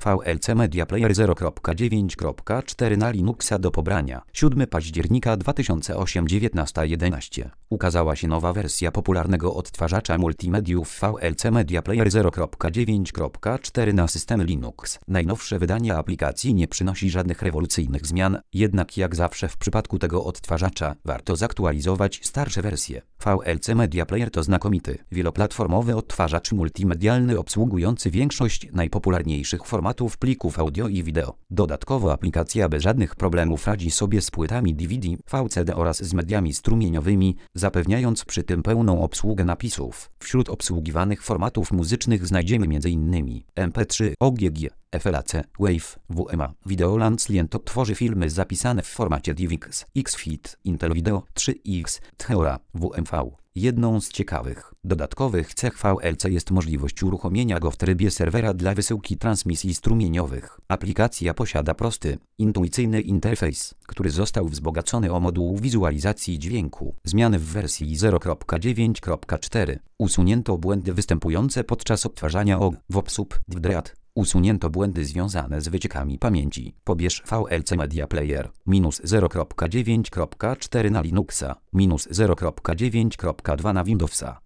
VLC Media Player 0.9.4 na Linuxa do pobrania. 7 października 2008 19:11. Ukazała się nowa wersja popularnego odtwarzacza multimediów VLC Media Player 0.9.4 na systemy Linux. Najnowsze wydanie aplikacji nie przynosi żadnych rewolucyjnych zmian, jednak jak zawsze w przypadku tego odtwarzacza warto zaktualizować starsze wersje. VLC Media Player to znakomity, wieloplatformowy odtwarzacz multimedialny obsługujący większość najpopularniejszych formatów plików audio i wideo. Dodatkowo aplikacja bez żadnych problemów radzi sobie z płytami DVD, VCD oraz z mediami strumieniowymi, zapewniając przy tym pełną obsługę napisów. Wśród obsługiwanych formatów muzycznych znajdziemy m.in. MP3, OGG, FLAC, WAV, WMA. Videoland Lient tworzy filmy zapisane w formacie DivX, XFIT, Intel Video 3X, Theora, WMV. Jedną z ciekawych, dodatkowych cech VLC jest możliwość uruchomienia go w trybie serwera dla wysyłki transmisji strumieniowych. Aplikacja posiada prosty, intuicyjny interfejs, który został wzbogacony o moduł wizualizacji dźwięku. Zmiany w wersji 0.9.4. Usunięto błędy występujące podczas odtwarzania OGG, DREAD. Usunięto błędy związane z wyciekami pamięci. Pobierz VLC Media Player -0.9.4 na Linuxa, -0.9.2 na Windowsa.